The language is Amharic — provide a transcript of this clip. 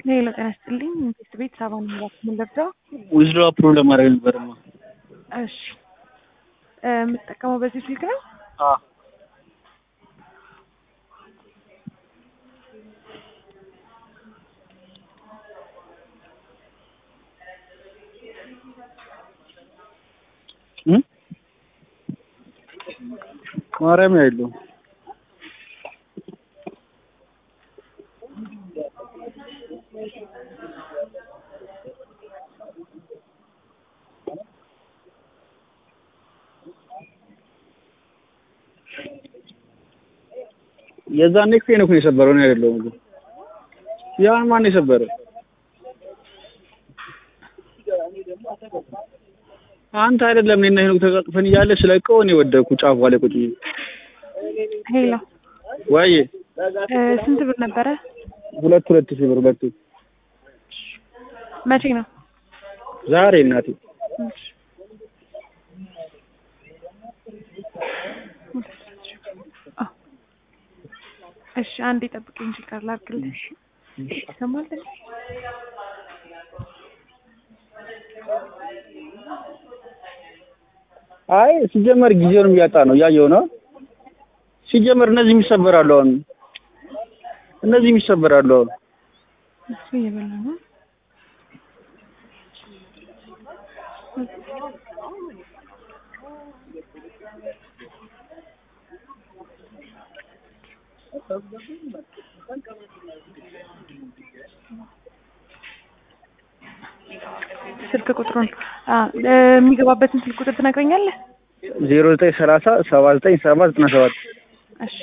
ሌላ ጤና ይስጥልኝ። ቤት ሳባን ምን ልርዳው? ዊዝድሮ አፕሮቭ ለማድረግ ነበርማ። እሺ የምትጠቀመው በዚህ ስልክ ነው? አዎ። ማርያም ያለው የዛኔ እኮ ነው የሰበረው ነው ያለው። ያን ማን የሰበረው? አንተ አይደለም እኔና ሄኖክ ተቃቅፈን እያለ ስለቀው እኔ ወደኩ ጫፏ ላይ ቁጭ ብዬ። ሄሎ ወይ ስንት ብር ነበረ? 2,000 ብር ሁለቱ። መቼ ነው? ዛሬ እናቴ። እሺ አንዴ ጠብቀኝ እንጂ ካርላ አድርግልኝ። ይሰማል? አይ ሲጀመር ጊዜውን እያጣ ነው እያየው ነው። ሲጀመር እነዚህ የሚሰበራሉ አሁን እነዚህ የሚሰበራሉ አሁን እሱ እየበላ ነው። ስልክ ቁጥሩን የሚገባበትን ስልክ ቁጥር ትነግረኛለህ? 0930 79 97. እሺ